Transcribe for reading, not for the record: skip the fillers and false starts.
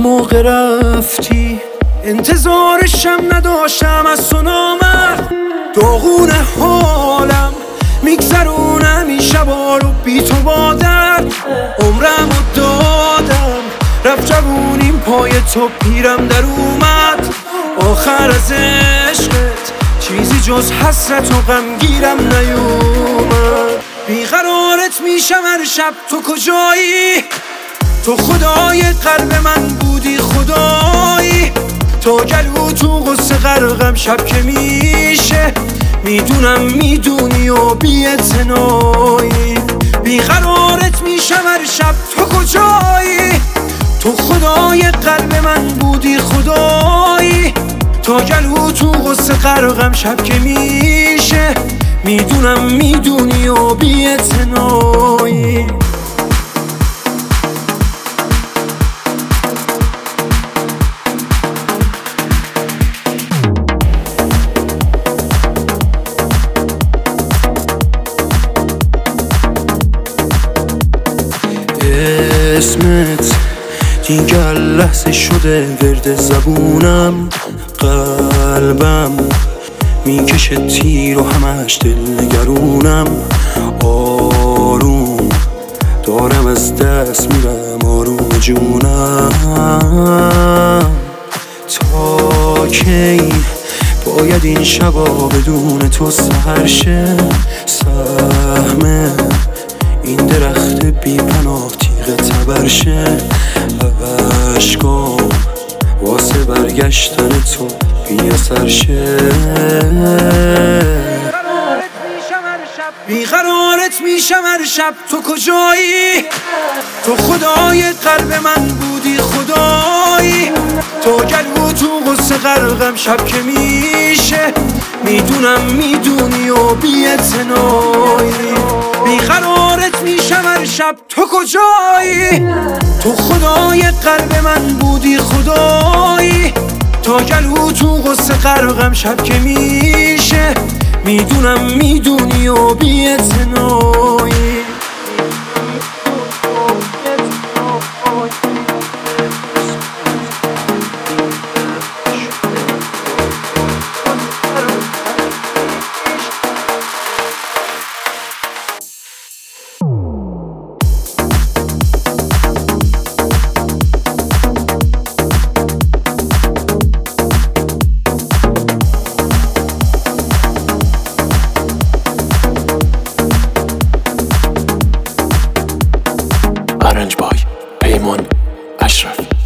موقع رفتی انتظارشم نداشتم از تو نامرد. داغون حالم میگذرونم این شبا رو بی تو با درد. عمرم رو دادم رفت جوونیم پای تو پیرم در اومد. آخر از عشقت چیزی جز حسرت و غمگیرم نیومد. بیقرارت میشم هر شب تو کجایی؟ تو خدای قلب من بودی خدایی. تا گلو تو غصه غرقم شب که میشه میدونم میدونی و بی‌اعتنایی. بیقرارت میشم هر شب تو کجایی؟ تو خدای قلب من بودی خدایی. تا گلو تو غصه غرقم شب که میشه میدونم میدونی و بی‌اعتنایی. اسمت دیگر لحظه شده ورد زبونم. قلبم میکشه تیر و همش دلنگرونم. آروم دارم از دست میرم آروم جونم. تا کی باید این شبا بدون تو سحر شه؟ سهم این درخت بی پناه تیغ تبر شه. عشقام واسه برگشتن تو بی اثر شه. بیقرارت میشم هر شب تو کجایی؟ تو خدای قلب من بودی خدایی. تا گلو تو غصه غرقم شب که میشه میدونم میدونی و بی‌اعتنایی. بیقرارت میشم هر شب تو کجایی؟ تو خدای قلب من بودی خدایی. تا گلو تو غصه غرقم شب که میشه میدونم میدونی و بی‌اعتنایی. Arrange by Payman Ashraf.